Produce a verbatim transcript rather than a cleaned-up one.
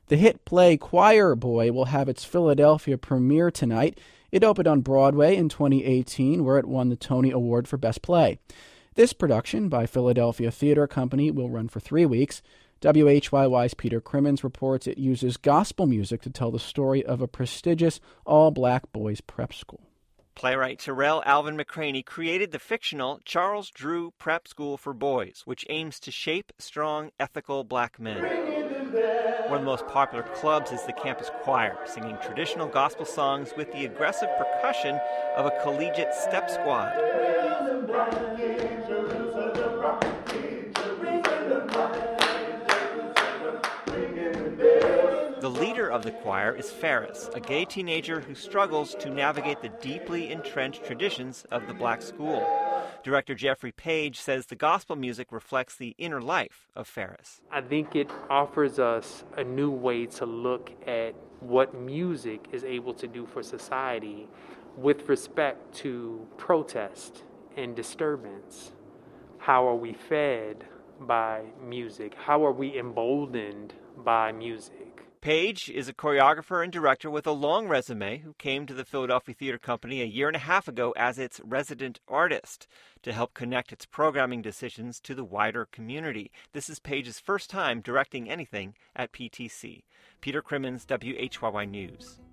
The hit play Choir Boy will have its Philadelphia premiere tonight. It opened on Broadway in twenty eighteen, where it won the Tony Award for Best Play. This production by Philadelphia Theater Company will run for three weeks. W H Y Y's Peter Crimmins reports it uses gospel music to tell the story of a prestigious all-black boys' prep school. Playwright Terrell Alvin McCraney created the fictional Charles Drew Prep School for Boys, which aims to shape strong, ethical black men. One of the most popular clubs is the campus choir, singing traditional gospel songs with the aggressive percussion of a collegiate step squad. The leader of the choir is Ferris, a gay teenager who struggles to navigate the deeply entrenched traditions of the black school. Director Jeffrey Page says the gospel music reflects the inner life of Ferris. I think it offers us a new way to look at what music is able to do for society with respect to protest and disturbance. How are we fed by music? How are we emboldened by music? Page is a choreographer and director with a long resume who came to the Philadelphia Theater Company a year and a half ago as its resident artist to help connect its programming decisions to the wider community. This is Page's first time directing anything at P T C. Peter Crimmins, W H Y Y News.